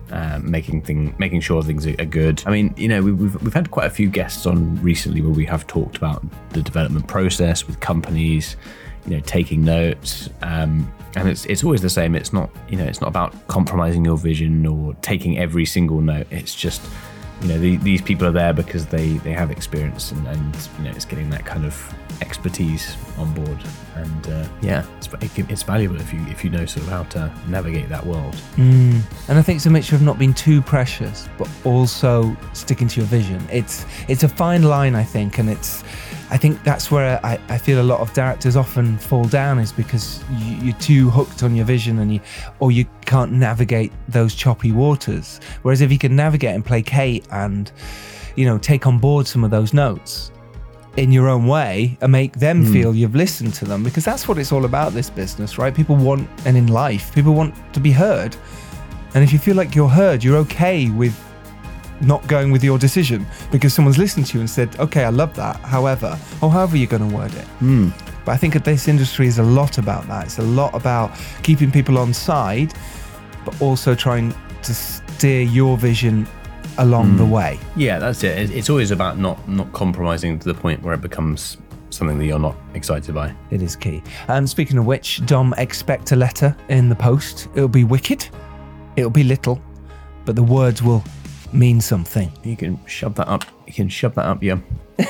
Speaker 3: making sure things are good. I mean, we've had quite a few guests on recently where we have talked about the development process with companies, taking notes, and it's always the same. It's not about compromising your vision or taking every single note. It's just, these people are there because they have experience, and it's getting that kind of expertise on board, and it's valuable if you know sort of how to navigate that world.
Speaker 2: And I think it's a mixture of not being too precious but also sticking to your vision. It's a fine line, I think, and I think that's where I feel a lot of directors often fall down, is because you're too hooked on your vision, or you can't navigate those choppy waters. Whereas if you can navigate and placate and take on board some of those notes in your own way and make them feel you've listened to them, because that's what it's all about, this business, right? People want, and in life, people want to be heard. And if you feel like you're heard, you're okay with not going with your decision because someone's listened to you and said, okay, I love that, however you're going to word it. But I think that this industry is a lot about that. It's a lot about keeping people on side, but also trying to steer your vision along the way.
Speaker 3: Yeah, that's it. It's always about not compromising to the point where it becomes something that you're not excited by.
Speaker 2: It is key. And speaking of which, Dom, expect a letter in the post. It'll be wicked, it'll be little, but the words will mean something.
Speaker 3: You can shove that up. Yeah.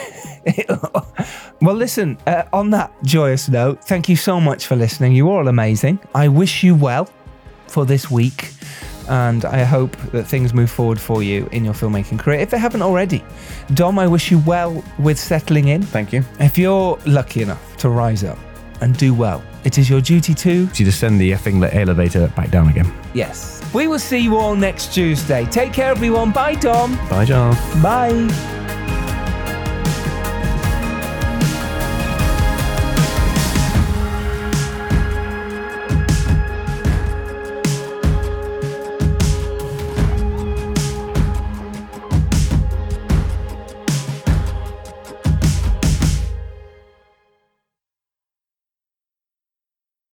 Speaker 2: Well, listen, on that joyous note, thank you so much for listening. You're all amazing. I wish you well for this week, and I hope that things move forward for you in your filmmaking career, if they haven't already. Dom, I wish you well with settling in.
Speaker 3: Thank you.
Speaker 2: If you're lucky enough to rise up and do well, it is your duty to
Speaker 3: descend the effing elevator back down again.
Speaker 2: Yes. We will see you all next Tuesday. Take care, everyone. Bye, Dom.
Speaker 3: Bye, John.
Speaker 2: Bye.